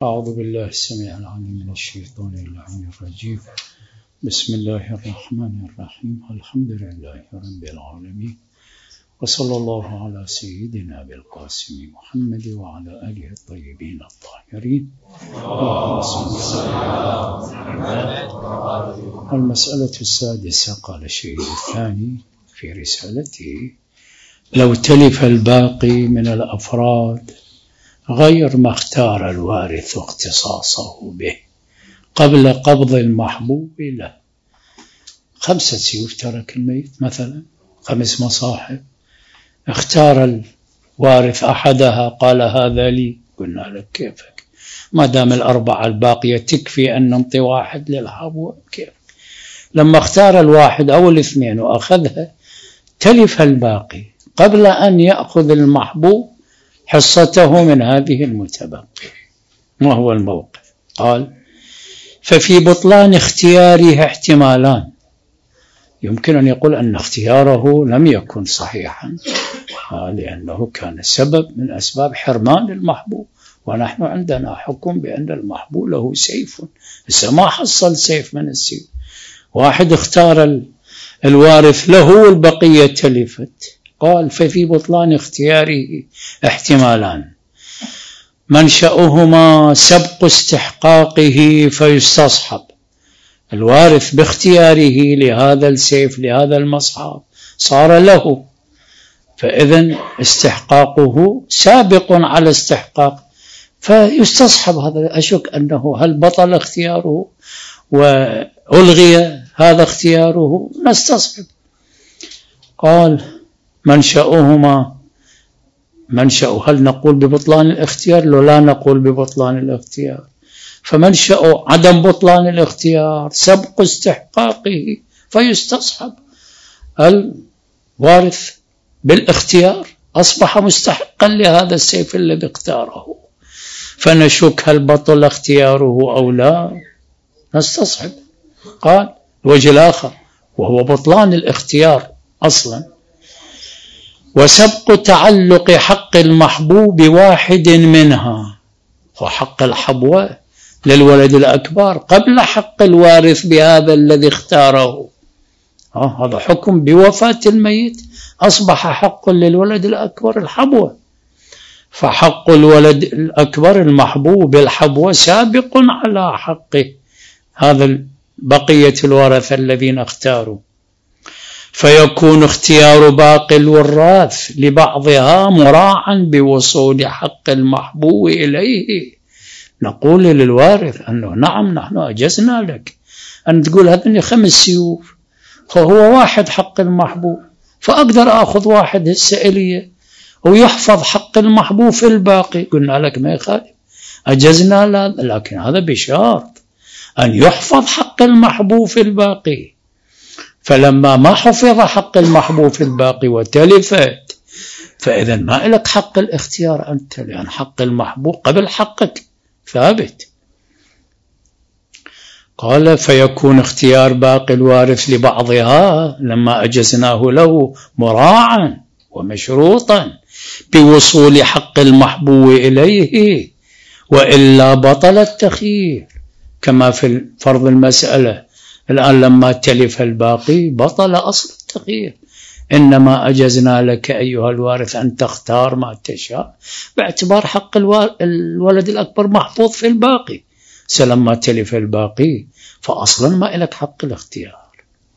أعوذ بالله السميع العليم من الشيطان اللعين الرجيم. بسم الله الرحمن الرحيم. الحمد لله رب العالمين، وصلى الله على سيدنا بالقاسم محمد وعلى آله الطيبين الطاهرين. المسألة السادسة. قال الشيخ الثاني في رسالته: لو تلف الباقي من الأفراد غير ما اختار الوارث اختصاصه به قبل قبض المحبوب له. 5 سيوف ترك الميت مثلا، 5 مصاحف، اختار الوارث أحدها قال هذا لي، قلنا لك كيفك ما دام 4 الباقية تكفي أن ننطي 1 للحبوة، كيف؟ لما اختار 1 أو 2 وأخذها تلف الباقي قبل أن يأخذ المحبوب حصته من هذه المتبقية. ما هو الموقف؟ قال: ففي بطلان اختياره احتمالان. يمكن أن يقول أن اختياره لم يكن صحيحا لأنه كان سبب من أسباب حرمان المحبوب، ونحن عندنا حكم بأن المحبوب له سيف، بس ما حصل سيف من السيف. واحد اختار الوارث له والبقية تلفت. قال: ففي بطلان اختياره احتمالان: منشأهما سبق استحقاقه فيستصحب الوارث باختياره لهذا السيف لهذا المصحف صار له، فإذن استحقاقه سابق على استحقاق فيستصحب هذا. أشك أنه هل بطل اختياره وألغي هذا اختياره؟ نستصحب. قال: منشأهما، هل نقول ببطلان الاختيار؟ لا نقول ببطلان الاختيار. فمنشأ عدم بطلان الاختيار سبق استحقاقه فيستصحب الوارث بالاختيار، أصبح مستحقا لهذا السيف الذي اختاره، فنشك هل بطل اختياره أو لا، نستصحب. قال: الوجه الآخر وهو بطلان الاختيار أصلا: وسبق تعلق حق المحبوب واحد منها، وحق الحبوة للولد الأكبر قبل حق الوارث بهذا الذي اختاره. هذا حكم بوفاة الميت، أصبح حق للولد الأكبر الحبوة، فحق الولد الأكبر المحبوب الحبوة سابق على حقه هذا بقية الورثة الذين اختاروا، فيكون اختيار باقي الوراث لبعضها مراعا بوصول حق المحبوب إليه. نقول للوارث أنه نعم نحن أجزنا لك أن تقول هذني 5 سيوف، فهو 1 حق المحبوب، فأقدر أخذ 1 السائلية ويحفظ حق المحبوب في الباقي. قلنا لك ما يخالف، أجزنا له، لكن هذا بشرط أن يحفظ حق المحبوب في الباقي. فلما ما حفظ حق المحبوب في الباقي وتلفت، فإذا ما لك حق الاختيار أنت، لأن حق المحبوب قبل حقك ثابت. قال: فيكون اختيار باقي الوارث لبعضها لما أجزناه له مراعا ومشروطا بوصول حق المحبوب إليه، وإلا بطل التخيير، كما في فرض المسألة الآن لما تلف الباقي بطل أصل التخيير. إنما أجزنا لك أيها الوارث أن تختار ما تشاء باعتبار حق الولد الأكبر محفوظ في الباقي، سلما تلف الباقي فأصلا ما لك حق الاختيار.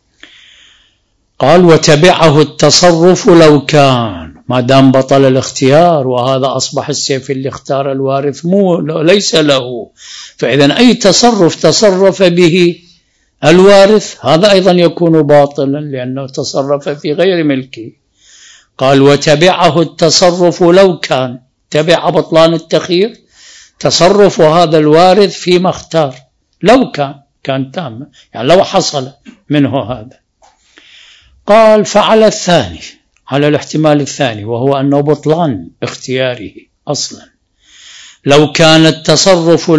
قال: وتبعه التصرف لو كان، ما دام بطل الاختيار وهذا أصبح السيف اللي اختار الوارث ليس له، فإذا أي تصرف به الوارث هذا أيضا يكون باطلا لأنه تصرف في غير ملكه. قال: وتبعه التصرف لو كان، تبع بطلان التخيير تصرف هذا الوارث فيما اختار، لو كان تاما، يعني لو حصل منه هذا. قال: فعلى الثاني، على الاحتمال الثاني وهو أنه بطلان اختياره أصلا، لو كان التصرف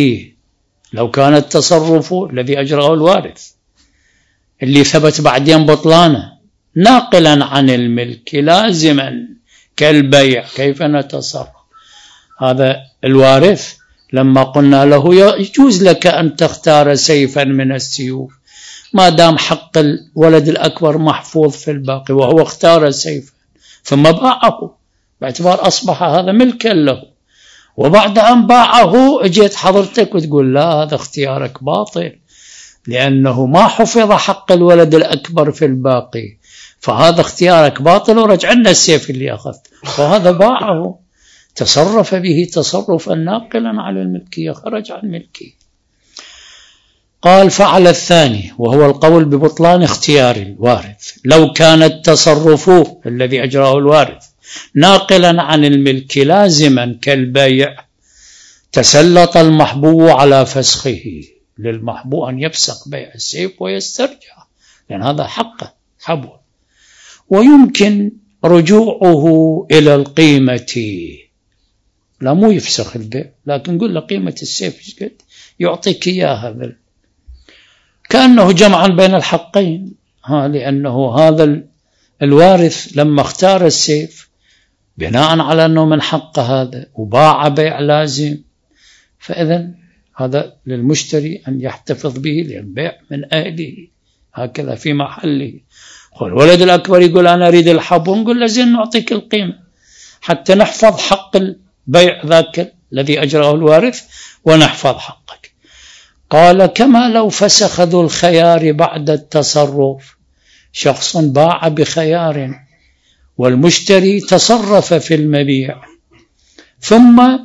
الذي أجراه الوارث اللي ثبت بعدين بطلانه ناقلا عن الملك لازما كالبيع، كيف نتصرف؟ هذا الوارث لما قلنا له يجوز لك أن تختار سيفا من السيوف ما دام حق الولد الأكبر محفوظ في الباقي، وهو اختار سيفا ثم باعه باعتبار أصبح هذا ملكا له، وبعد أن باعه اجيت حضرتك وتقول لا هذا اختيارك باطل لأنه ما حفظ حق الولد الأكبر في الباقي، فهذا اختيارك باطل ورجعنا السيف اللي أخذت، وهذا باعه تصرف به تصرفا ناقلا على الملكية، خرج عن الملكية. قال فعل الثاني وهو القول ببطلان اختيار الوارث لو كان التصرف الذي أجراه الوارث ناقلا عن الملك لازما كالبيع تسلط المحبو على فسخه، للمحبو أن يفسخ بيع السيف ويسترجع لأن هذا حقه حبو، ويمكن رجوعه إلى القيمة، لا مو يفسخ البيع لكن نقول له قيمة السيف يعطيك إياها، كأنه جمعا بين الحقين، لأنه هذا الوارث لما اختار السيف بناء على أنه من حق هذا وباع بيع لازم، فإذن هذا للمشتري أن يحتفظ به للبيع من أهله هكذا في محله. والولد الأكبر يقول أنا أريد الحب، ونقول له زين نعطيك القيمة حتى نحفظ حق البيع ذاك الذي أجراه الوارث ونحفظ حقك. قال كما لو فسخ ذو الخيار بعد التصرف، شخص باع بخيار والمشتري تصرف في المبيع ثم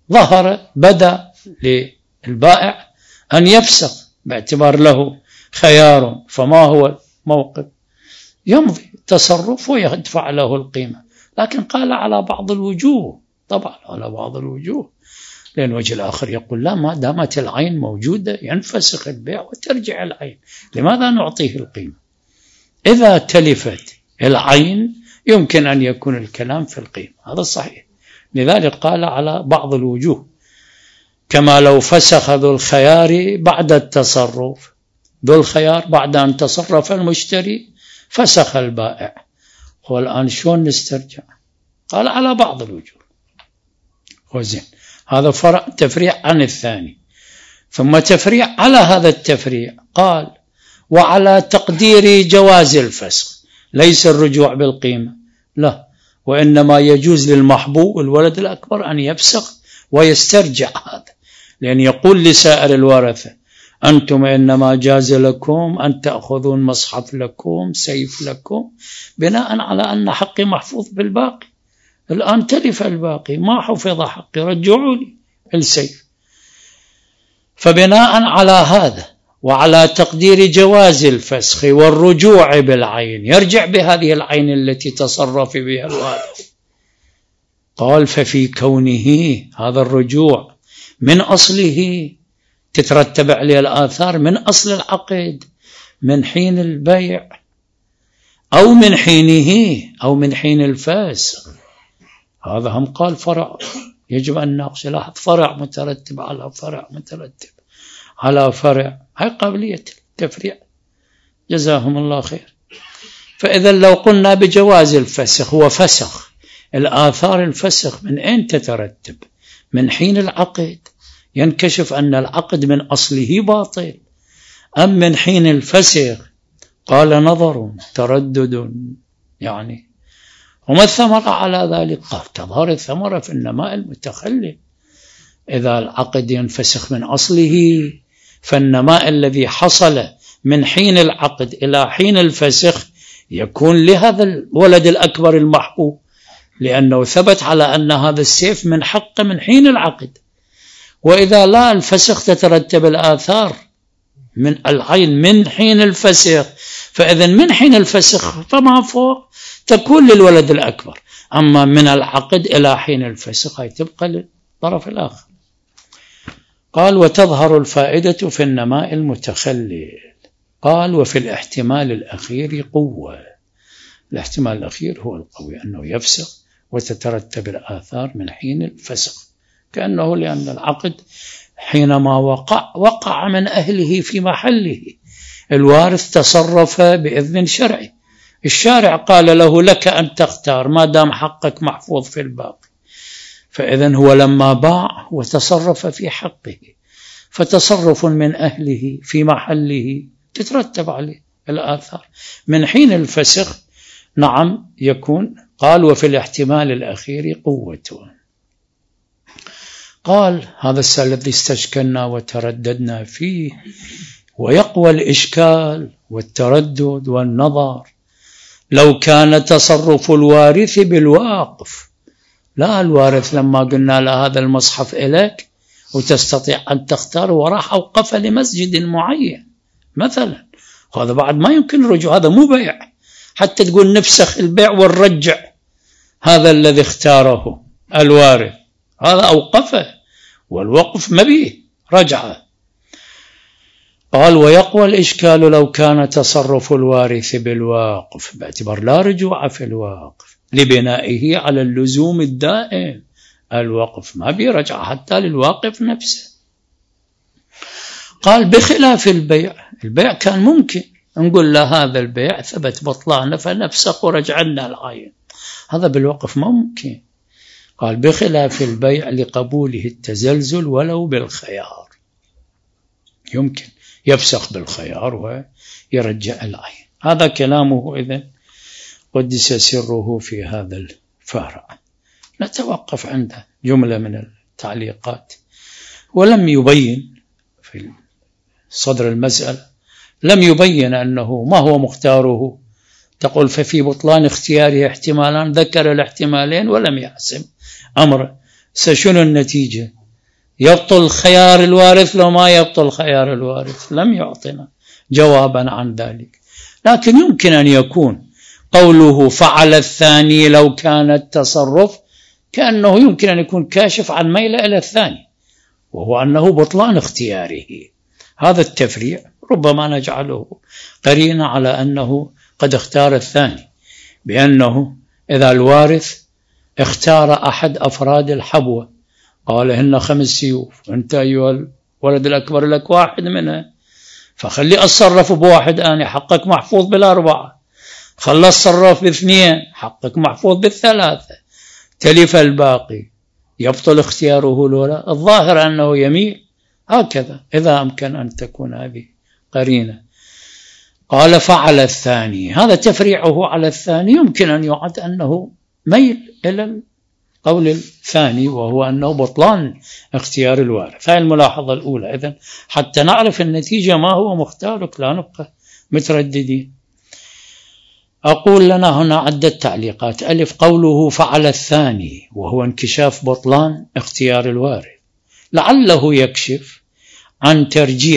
بدا للبائع أن يفسخ باعتبار له خيار، فما هو الموقف؟ يمضي التصرف ويدفع له القيمة، لكن قال على بعض الوجوه، طبعا على بعض الوجوه، لأن الوجه الآخر يقول لا ما دامت العين موجودة ينفسخ البيع وترجع العين، لماذا نعطيه القيمة؟ إذا تلفت العين يمكن أن يكون الكلام في القيمة، هذا صحيح، لذلك قال على بعض الوجوه كما لو فسخ ذو الخيار بعد التصرف، ذو الخيار بعد أن تصرف المشتري فسخ البائع، والآن شلون نسترجع؟ قال على بعض الوجوه. وزين هذا فرع تفريع عن الثاني، ثم تفريع على هذا التفريع قال وعلى تقدير جواز الفسخ، ليس الرجوع بالقيمة لا، وإنما يجوز للمحبو الولد الأكبر أن يفسخ ويسترجع هذا، لأن يقول لسائر الورثة أنتم إنما جاز لكم أن تأخذون مصحف لكم سيف لكم بناء على أن حقي محفوظ بالباقي، الآن تلف الباقي ما حفظ حقي رجعوا لي السيف. فبناء على هذا وعلى تقدير جواز الفسخ والرجوع بالعين، يرجع بهذه العين التي تصرف بها الوارث، قال ففي كونه هذا الرجوع من أصله تترتب عليه الآثار من أصل العقد من حين البيع أو من حينه أو من حين الفسخ، هذا هم قال فرع يجب أن نناقش، لاحظ فرع مترتب على فرع مترتب على فرع، هاي قابلية التفريع جزاهم الله خير. فإذا لو قلنا بجواز الفسخ وفسخ، الآثار الفسخ من أين تترتب؟ من حين العقد، ينكشف أن العقد من أصله باطل، أم من حين الفسخ؟ قال نظر تردد، يعني وما الثمرة على ذلك؟ قال تظهر الثمرة في النماء المتخلف، إذا العقد ينفسخ من أصله فالنماء الذي حصل من حين العقد إلى حين الفسخ يكون لهذا الولد الأكبر المحبوب، لأنه ثبت على أن هذا السيف من حقه من حين العقد، وإذا لا الفسخ تترتب الآثار من العين من حين الفسخ، فإذا من حين الفسخ فما فوق تكون للولد الأكبر، أما من العقد إلى حين الفسخ هي تبقى للطرف الآخر. قال وتظهر الفائدة في النماء المتخلل، قال وفي الاحتمال الأخير قوة، الاحتمال الأخير هو القوي أنه يفسخ وتترتب الآثار من حين الفسخ، كأنه لأن العقد حينما وقع من أهله في محله، الوارث تصرف بإذن شرعي، الشارع قال له لك أن تختار ما دام حقك محفوظ في الباقي، فإذن هو لما باع وتصرف في حقه، فتصرف من أهله في محله تترتب عليه الآثار. من حين الفسخ نعم يكون. قال وفي الاحتمال الأخير قوة. قال هذا الذي استشكلنا وترددنا فيه، ويقوى الإشكال والتردد والنظر لو كان تصرف الوارث بالواقف. لا، الوارث لما قلنا له هذا المصحف إليك وتستطيع أن تختار، وراح أوقف لمسجد معين مثلا، هذا بعد ما يمكن رجوع، هذا مو بيع حتى تقول نفسخ البيع ونرجع هذا الذي اختاره الوارث، هذا أوقفه، والوقف ما بيه رجعه. قال ويقوى الإشكال لو كان تصرف الوارث بالواقف، باعتبار لا رجوع في الواقف لبنائه على اللزوم الدائم. الوقف ما بيرجع حتى للواقف نفسه. قال بخلاف البيع، البيع كان ممكن نقول له هذا البيع ثبت بطلانه فنفسخ ورجعنا العين، هذا بالوقف ما ممكن. قال بخلاف البيع لقبوله التزلزل ولو بالخيار، يمكن يفسخ بالخيار ويرجع العين. هذا كلامه إذن قدس سره في هذا الفارع. نتوقف عنده جملة من التعليقات. ولم يبين في صدر المسألة، لم يبين أنه ما هو مختاره. تقول ففي بطلان اختياره احتمالان، ذكر الاحتمالين ولم يحسم أمره. سشنو النتيجة؟ يبطل خيار الوارث لو ما يبطل خيار الوارث؟ لم يعطنا جوابا عن ذلك. لكن يمكن أن يكون قوله فعل الثاني لو كان التصرف كأنه يمكن أن يكون كاشف عن ميل إلى الثاني، وهو أنه بطلان اختياره. هذا التفريع ربما نجعله قرينة على أنه قد اختار الثاني، بأنه إذا الوارث اختار أحد أفراد الحبوة، قال هن 5 سيوف، أنت أيها الولد الأكبر لك 1 منها، فخلي أتصرف بواحد، أنا حقك محفوظ بال4، خلي أتصرف ب2، حقك محفوظ بال3، تلف الباقي، يبطل اختياره الأولى. الظاهر أنه يميل هكذا إذا أمكن أن تكون هذه قرينة. قال فعل الثاني، هذا تفريعه على الثاني يمكن أن يعد أنه ميل إلى القول الثاني، وهو أنه بطلان اختيار الوارث. هذه الملاحظة الأولى. إذن حتى نعرف النتيجة ما هو مختارك لا نبقى مترددين. أقول لنا هنا عدة تعليقات. ألف، قوله فعل الثاني وهو انكشاف بطلان اختيار الوارث، لعله يكشف عن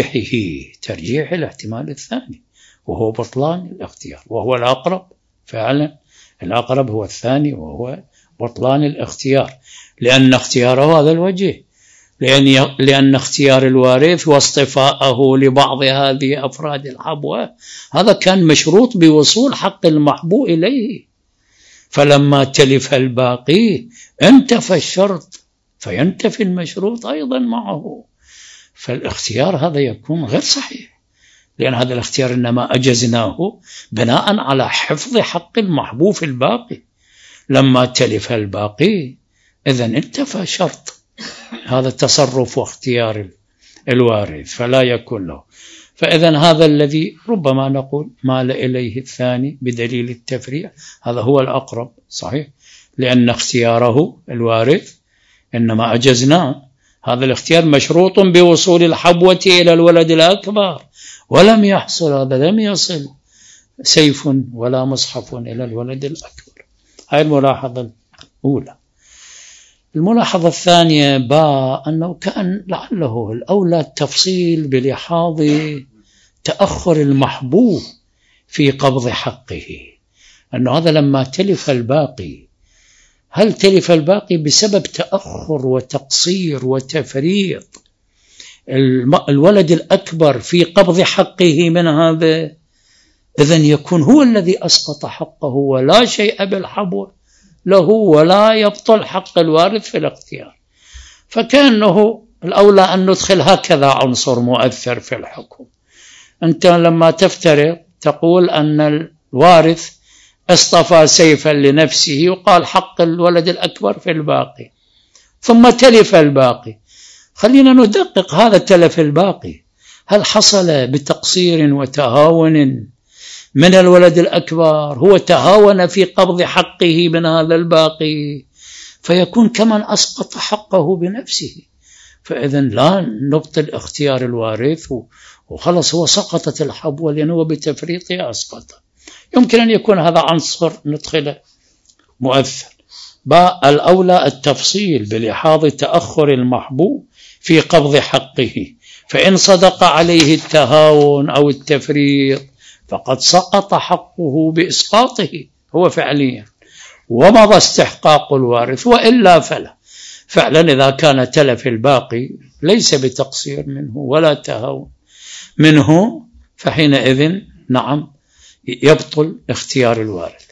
ترجيح الاحتمال الثاني وهو بطلان الاختيار، وهو الأقرب فعلا. الأقرب هو الثاني وهو بطلان الاختيار، لأن اختياره هذا الوجه، لأن اختيار الوارث واصطفاءه لبعض هذه أفراد الحبوة هذا كان مشروط بوصول حق المحبو إليه، فلما تلف الباقي انتفى الشرط فينتفي المشروط أيضا معه، فالاختيار هذا يكون غير صحيح، لأن هذا الاختيار إنما أجزناه بناء على حفظ حق المحبو في الباقي. لما تلف الباقي إذن انتفى شرط هذا التصرف واختيار الوارث، فلا يكون له. فإذن هذا الذي ربما نقول مال إليه الثاني بدليل التفريع، هذا هو الأقرب صحيح، لأن اختياره الوارث إنما أجزناه، هذا الاختيار مشروط بوصول الحبوة إلى الولد الأكبر، ولم يحصل، هذا لم يصل سيف ولا مصحف إلى الولد الأكبر. هذه الملاحظة الأولى. الملاحظة الثانية أنه كان لعله الأولى التفصيل بلحاظ تأخر المحبوب في قبض حقه، أنه هذا لما تلف الباقي، هل تلف الباقي بسبب تأخر وتقصير وتفريط الولد الأكبر في قبض حقه من هذا؟ إذن يكون هو الذي أسقط حقه ولا شيء بالحبوة له، ولا يبطل حق الوارث في الاختيار. فكأنه الأولى أن ندخل هكذا عنصر مؤثر في الحكم. أنت لما تفترض تقول أن الوارث اصطفى سيفا لنفسه وقال حق الولد الأكبر في الباقي، ثم تلف الباقي. خلينا ندقق هذا التلف الباقي، هل حصل بتقصير وتهاون من الولد الأكبر؟ هو تهاون في قبض حقه من هذا الباقي فيكون كمن أسقط حقه بنفسه، فإذا لا نبطل اختيار الوارث وخلص هو سقطت الحبوة لأنه بتفريطه أسقط. يمكن أن يكون هذا عنصر ندخله مؤثر. الأولى التفصيل بلحاظ تأخر المحبوب في قبض حقه، فإن صدق عليه التهاون أو التفريط فقد سقط حقه بإسقاطه هو فعليا ومضى استحقاق الوارث، وإلا فلا. فعلا إذا كان تلف الباقي ليس بتقصير منه ولا تهاون منه فحينئذ نعم يبطل اختيار الوارث.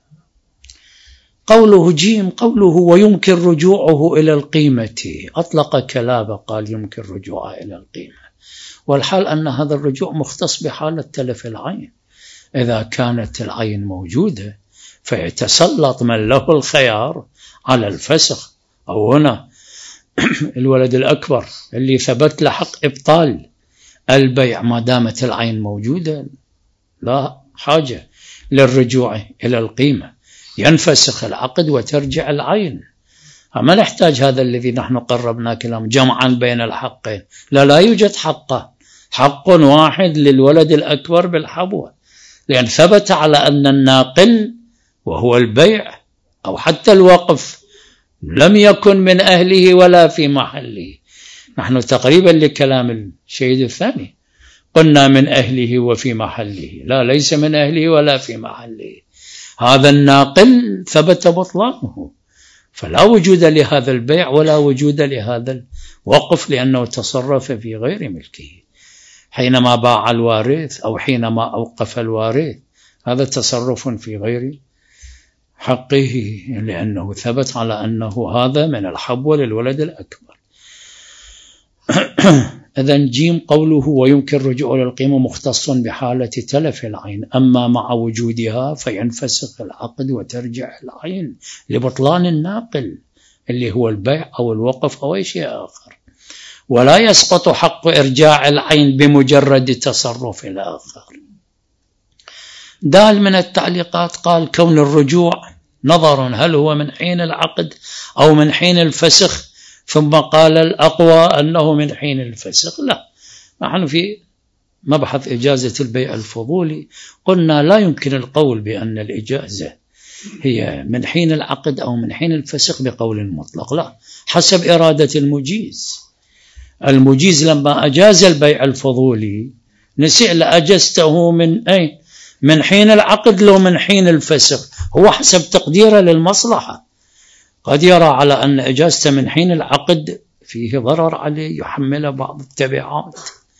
قوله جيم، قوله ويمكن رجوعه إلى القيمة، أطلق كلابه قال يمكن رجوعه إلى القيمة، والحال أن هذا الرجوع مختص بحالة تلف العين. إذا كانت العين موجودة فيتسلط من له الخيار على الفسخ، أو هنا الولد الأكبر اللي ثبت له حق إبطال البيع ما دامت العين موجودة، لا حاجة للرجوع إلى القيمة، ينفسخ العقد وترجع العين. ما نحتاج هذا الذي نحن قربنا كلام جمعا بين الحقين، لا يوجد حق واحد للولد الأكبر بالحبوة، لأن ثبت على أن الناقل وهو البيع أو حتى الوقف لم يكن من أهله ولا في محله. نحن تقريبا لكلام الشهيد الثاني قلنا من أهله وفي محله، لا ليس من أهله ولا في محله. هذا الناقل ثبت بطلانه، فلا وجود لهذا البيع ولا وجود لهذا الوقف لأنه تصرف في غير ملكه. حينما باع الوارث أو حينما أوقف الوارث هذا تصرف في غير حقه، لأنه ثبت على أنه هذا من الحبوة للولد الأكبر. إذن جيم قوله ويمكن رجوع للقيمة مختص بحالة تلف العين، أما مع وجودها فينفسخ العقد وترجع العين لبطلان الناقل اللي هو البيع أو الوقف أو أي شيء آخر، ولا يسقط حق إرجاع العين بمجرد تصرف الآخر. دال من التعليقات قال كون الرجوع نظر هل هو من حين العقد أو من حين الفسخ، ثم قال الأقوى أنه من حين الفسخ. لا، نحن في مبحث إجازة البيع الفضولي قلنا لا يمكن القول بأن الإجازة هي من حين العقد أو من حين الفسخ بقول مطلق، لا، حسب إرادة المجيز. المجيز لما أجاز البيع الفضولي نسأل أجزته من أين؟ من حين العقد لو من حين الفسخ، هو حسب تقديره للمصلحة. قد يرى على أن إجازته من حين العقد فيه ضرر عليه يحمل بعض التبعات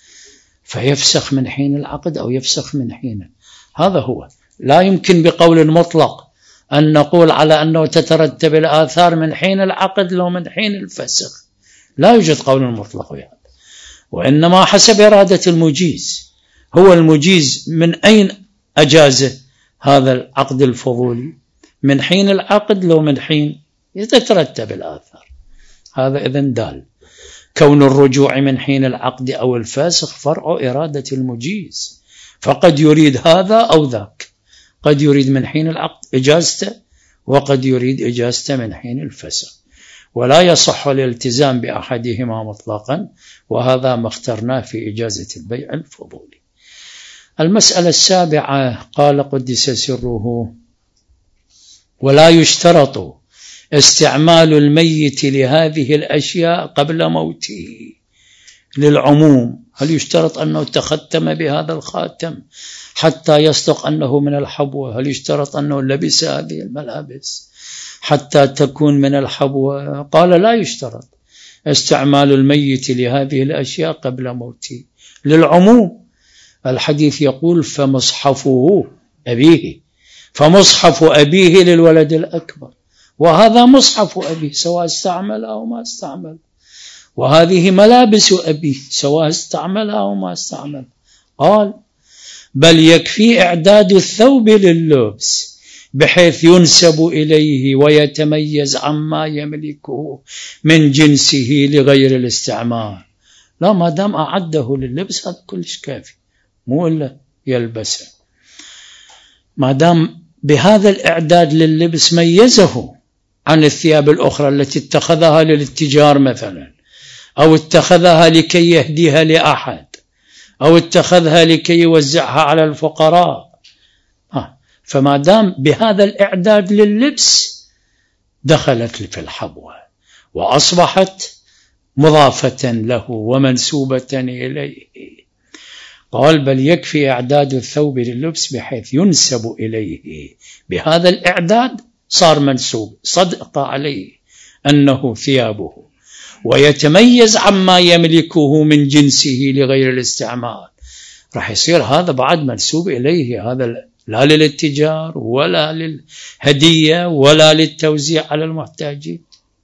فيفسخ من حين العقد أو يفسخ من حينه. هذا هو، لا يمكن بقول مطلق أن نقول على أنه تترتب الآثار من حين العقد لو من حين الفسخ، لا يوجد قول مطلق بهذا، وإنما حسب إرادة المجيز. هو المجيز من أين أجازه هذا العقد الفضولي؟ من حين العقد لو من حين يترتب الآثار. هذا إذن دال كون الرجوع من حين العقد أو الفاسخ فرع إرادة المجيز، فقد يريد هذا أو ذاك، قد يريد من حين العقد إجازته وقد يريد إجازته من حين الفسخ، ولا يصح الالتزام بأحدهما مطلقا، وهذا ما اخترناه في إجازة البيع الفضولي. المسألة السابعة قال قدس سره ولا يشترط استعمال الميت لهذه الأشياء قبل موته للعموم. هل يشترط أنه تختم بهذا الخاتم حتى يصدق أنه من الحبوة؟ هل يشترط أنه لبس هذه الملابس حتى تكون من الحبوة؟ قال لا يشترط استعمال الميت لهذه الأشياء قبل موته للعموم. الحديث يقول فمصحفه أبيه، فمصحف أبيه للولد الأكبر، وهذا مصحف أبيه سواء استعمل أو ما استعمل، وهذه ملابس أبيه سواء استعملها أو ما استعمل. قال بل يكفي إعداد الثوب لللبس بحيث ينسب إليه ويتميز عما يملكه من جنسه لغير الاستعمال. لا، ما دام أعده لللبس هذا كلش كافي، مو إلا يلبسه. ما دام بهذا الإعداد لللبس ميزه عن الثياب الأخرى التي اتخذها للاتجار مثلا، أو اتخذها لكي يهديها لأحد، أو اتخذها لكي يوزعها على الفقراء، فما دام بهذا الإعداد لللبس دخلت في الحبوة وأصبحت مضافة له ومنسوبة إليه. قال بل يكفي إعداد الثوب لللبس بحيث ينسب إليه، بهذا الإعداد صار منسوب، صدق عليه أنه ثيابه، ويتميز عما يملكه من جنسه لغير الاستعمال، راح يصير هذا بعد منسوب إليه، هذا لا للاتجار ولا للهدية ولا للتوزيع على المحتاجين.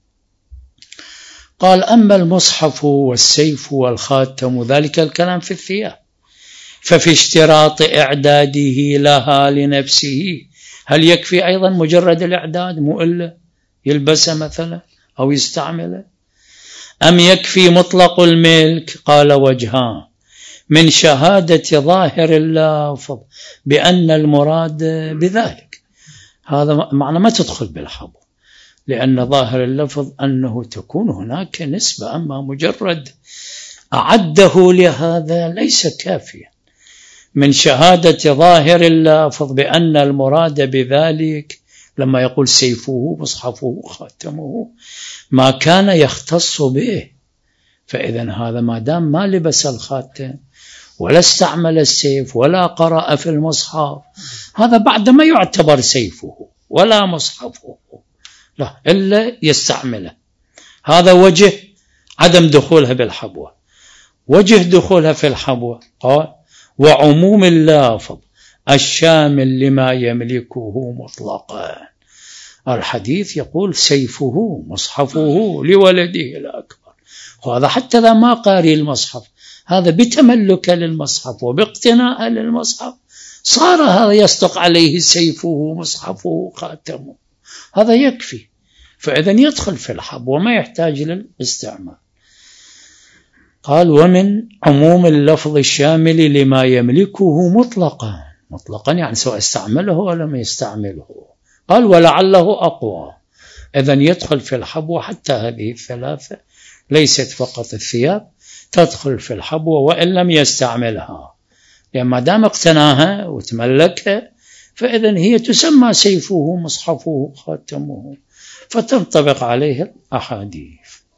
قال أما المصحف والسيف والخاتم ذلك الكلام في الثياب، ففي اشتراط إعداده لها لنفسه، هل يكفي أيضا مجرد الإعداد مو إلا يلبسه مثلا أو يستعمله، أم يكفي مطلق الملك؟ قال وجهان: من شهادة ظاهر اللفظ بأن المراد بذلك، هذا معنى ما تدخل بالحبو، لأن ظاهر اللفظ أنه تكون هناك نسبة، أما مجرد أعده لهذا ليس كافيا. من شهادة ظاهر اللفظ بأن المراد بذلك، لما يقول سيفه مصحفه خاتمه، ما كان يختص به، فإذا هذا ما دام ما لبس الخاتم ولا استعمل السيف ولا قرأ في المصحف، هذا بعد ما يعتبر سيفه ولا مصحفه، لا إلا يستعمله. هذا وجه عدم دخولها بالحبوة. وجه دخولها في الحبوة قال: وعموم اللافظ الشامل لما يملكه مطلقا. الحديث يقول سيفه مصحفه لولده الأكبر، وهذا حتى إذا ما قاري المصحف، هذا بتملك للمصحف وباقتناء للمصحف، صار هذا يصدق عليه سيفه مصحفه خاتمه، هذا يكفي، فإذا يدخل في الحبوة وما يحتاج للاستعمال. قال: ومن عموم اللفظ الشامل لما يملكه مطلقا، مطلقا يعني سواء استعمله أو لم يستعمله. قال: ولعله أقوى، إذن يدخل في الحبوة حتى هذه الثلاثة، ليست فقط الثياب، تدخل في الحبوة وإن لم يستعملها، لأن ما دام اقتناها وتملكها فإذن هي تسمى سيفه مصحفه خاتمه، فتنطبق عليه الأحاديث.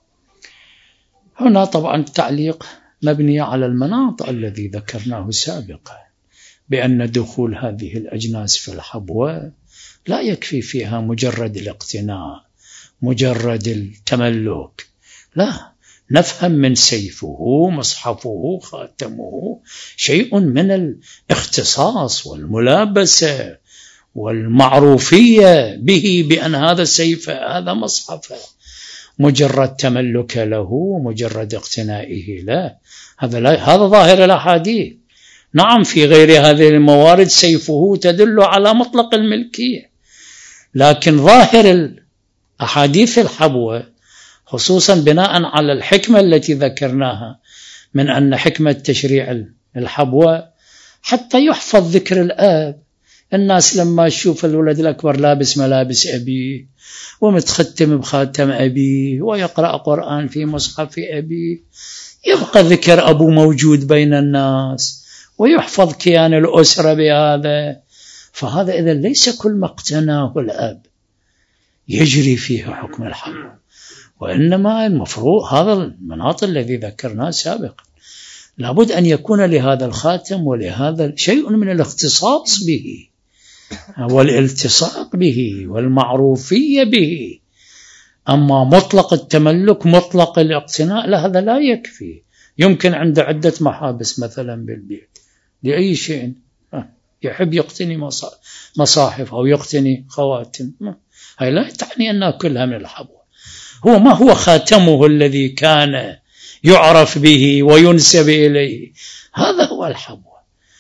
هنا طبعا التعليق مبني على المناط الذي ذكرناه سابقا، بأن دخول هذه الأجناس في الحبوة لا يكفي فيها مجرد الاقتناء مجرد التملك، لا، نفهم من سيفه مصحفه خاتمه شيء من الاختصاص والملابسة والمعروفية به، بأن هذا سيف هذا مصحف، مجرد تملك له مجرد اقتنائه لا، هذا ظاهر الأحاديث. نعم في غير هذه الموارد سيفه تدل على مطلق الملكية، لكن ظاهر الأحاديث الحبوة خصوصا بناء على الحكمة التي ذكرناها من أن حكمة تشريع الحبوة حتى يحفظ ذكر الآب. الناس لما يشوف الولد الأكبر لابس ملابس أبيه ومتختم بخاتم أبيه ويقرأ قرآن في مصحف أبيه، يبقى ذكر أبو موجود بين الناس ويحفظ كيان الأسرة بهذا، فهذا إذا ليس كل ما اقتناه الأب يجري فيه حكم الحبوة، وإنما المفروض هذا المناط الذي ذكرناه سابقا لابد أن يكون لهذا الخاتم ولهذا شيء من الاختصاص به والالتصاق به والمعروفية به. أما مطلق التملك مطلق الاقتناء لا، هذا لا يكفي. يمكن عنده عدة محابس مثلا بالبيت لأي شيء، يحب يقتني مصاحف أو يقتني خواتم، هاي لا تعني أنها كلها من الحبوة. هو ما هو خاتمه الذي كان يعرف به وينسب إليه، هذا هو الحبوة.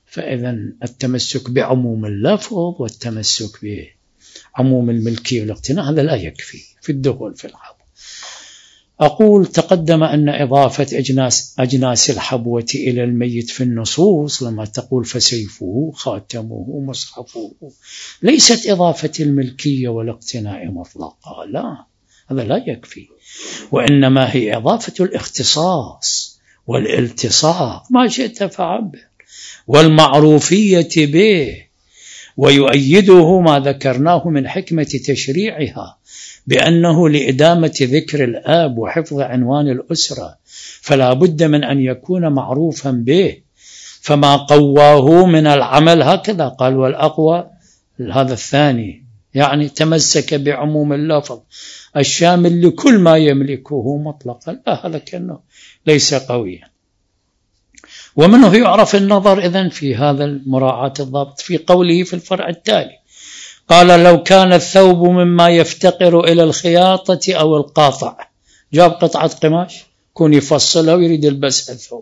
فإذا التمسك بعموم اللفظ والتمسك بعموم الملكية والاقتناء هذا لا يكفي في الدخول في الحبو. أقول تقدم أن إضافة أجناس الحبوة إلى الميت في النصوص لما تقول فسيفه خاتمه مصحفه ليست إضافة الملكية والاقتناء مطلقا، لا، هذا لا يكفي، وإنما هي إضافة الاختصاص والالتصاق ما شئت فعبر والمعروفية به، ويؤيده ما ذكرناه من حكمة تشريعها بأنه لإدامة ذكر الآب وحفظ عنوان الأسرة فلا بد من أن يكون معروفا به، فما قواه من العمل هكذا قال والأقوى هذا الثاني، يعني تمسك بعموم اللفظ الشامل لكل ما يملكه مطلقا، لا هذا كأنه ليس قويا. ومنه يعرف النظر إذن في هذا المراعاة الضابط في قوله في الفرع التالي قال لو كان الثوب مما يفتقر إلى الخياطة أو القاطع، جاب قطعة قماش كون يفصلها ويريد يلبسها الثوب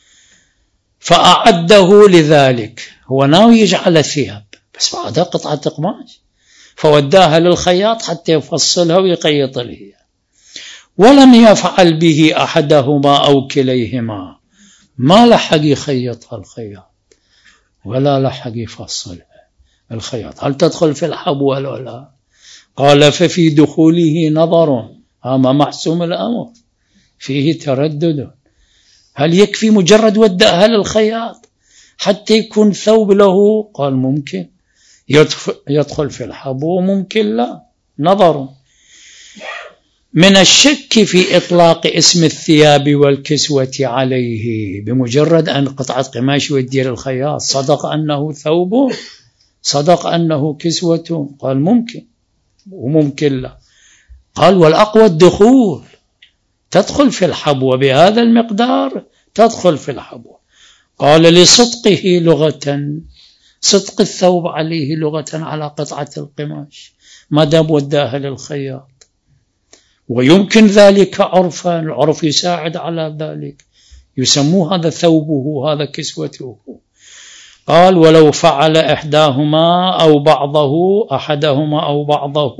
فأعده لذلك، هو ناوي يجعل ثياب بس بعدها قطعة قماش فوداها للخياط حتى يفصلها ويقيط لها، ولم يفعل به أحدهما أو كليهما، ما لحق يخيطها الخياط ولا لحق يفصلها الخياط، هل تدخل في الحبو ولا لا؟ قال ففي دخوله نظر، أما محسوم الأمر فيه تردد، هل يكفي مجرد ودأها للخياط حتى يكون ثوب له؟ قال ممكن يدخل في الحبو وممكن لا، نظر. من الشك في إطلاق اسم الثياب والكسوة عليه بمجرد أن قطعة قماش يودي للخياط، صدق أنه ثوب صدق أنه كسوة؟ قال ممكن وممكن لا. قال والأقوى الدخول، تدخل في الحبو بهذا المقدار تدخل في الحبو. قال لصدقه لغة، صدق الثوب عليه لغة على قطعة القماش ما دام وداها للخياط، ويمكن ذلك عرفا، العرف يساعد على ذلك، يسموه هذا ثوبه هذا كسوته. قال ولو فعل إحداهما أو بعضه أحدهما أو بعضه،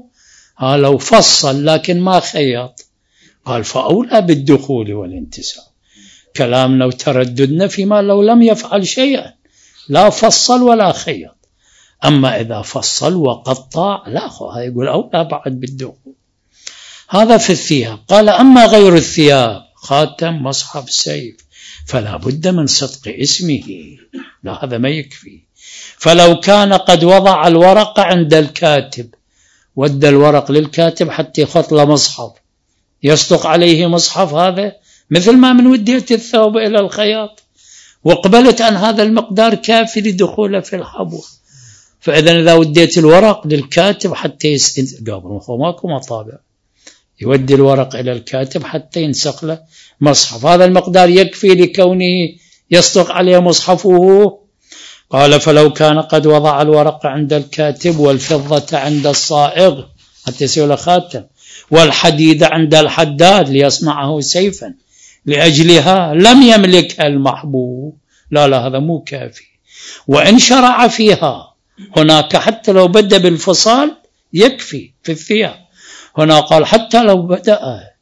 لو فصل لكن ما خيط، قال فأولى بالدخول والانتساب. كلامنا وترددنا فيما لو لم يفعل شيئا لا فصل ولا خيط، أما إذا فصل وقطع لا، هذا يقول أولى بعد بالدخول. هذا في الثياب. قال أما غير الثياب خاتم مصحف سيف فلا بد من صدق اسمه، لا هذا ما يكفي. فلو كان قد وضع الورق عند الكاتب، ودى الورق للكاتب حتى يخط له مصحف يصدق عليه مصحف، هذا مثل ما من ودية الثوب إلى الخياط وقبلت أن هذا المقدار كافي لدخوله في الحبو، فإذا إذا وديت الورق للكاتب حتى قابل ماكو مطابع يودي الورق إلى الكاتب حتى ينسخ له مصحف، هذا المقدار يكفي لكونه يصدق عليه مصحفه. قال فلو كان قد وضع الورق عند الكاتب والفضة عند الصائغ حتى يصير له خاتم، والحديد عند الحداد ليصنعه سيفا، لأجلها لم يملكها المحبوب، لا هذا مو كافي. وإن شرع فيها هناك حتى لو بدأ بالفصال يكفي في الثياب، هنا قال حتى لو بدأ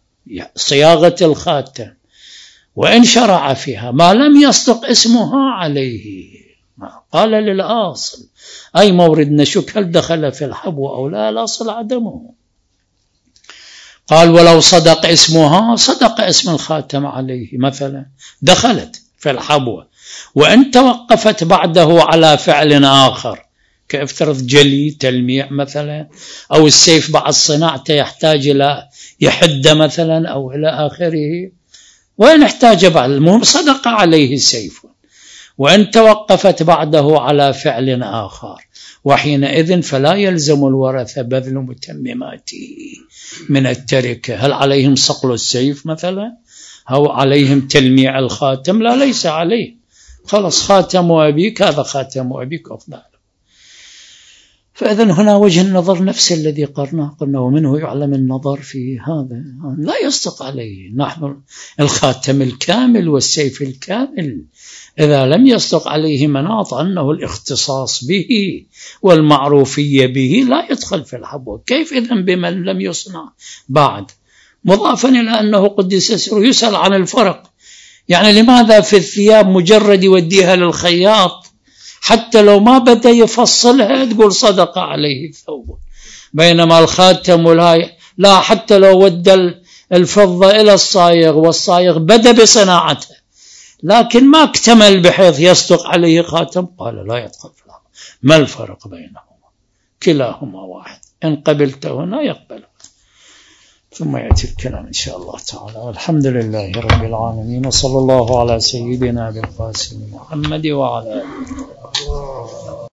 صياغة الخاتم وإن شرع فيها ما لم يصدق اسمها عليه، قال للأصل أي مورد نشك هل دخل في الحبو أو لا، الأصل عدمه. قال ولو صدق اسمها، صدق اسم الخاتم عليه مثلا دخلت في الحبو، وإن توقفت بعده على فعل آخر كافترض جلي تلميع مثلا، أو السيف بعد صناعته يحتاج إلى يحد مثلا أو إلى آخره، وإن احتاج بعد المهم صدق عليه سيف، وإن توقفت بعده على فعل آخر، وحينئذ فلا يلزم الورثة بذل متمماته من التركة. هل عليهم صقل السيف مثلا أو عليهم تلميع الخاتم؟ لا، ليس عليه، خلص خاتم أبيك هذا خاتم أبيك أفضل. فإذن هنا وجه النظر نفس الذي قلنا ومنه يعلم النظر في هذا، لا يصدق عليه. نحن الخاتم الكامل والسيف الكامل إذا لم يصدق عليه مناط أنه الاختصاص به والمعروفية به لا يدخل في الحبوة. كيف إذن بمن لم يصنع بعد؟ مضافا إلى أنه قدس سره يسأل عن الفرق. يعني لماذا في الثياب مجرد يوديها للخياط حتى لو ما بدأ يفصلها تقول صدق عليه الثوب، بينما الخاتم لا، حتى لو ودى الفضة إلى الصايغ والصايغ بدأ بصناعتها لكن ما اكتمل بحيث يصدق عليه خاتم، قال لا يدخل في الحبوة. ما الفرق بينهما؟ كلاهما واحد، إن قبلت هنا يقبل. ثم يأتي الكلام إن شاء الله تعالى. الحمد لله رب العالمين، وصلى الله على سيدنا بالقاسم محمد وعلى آله.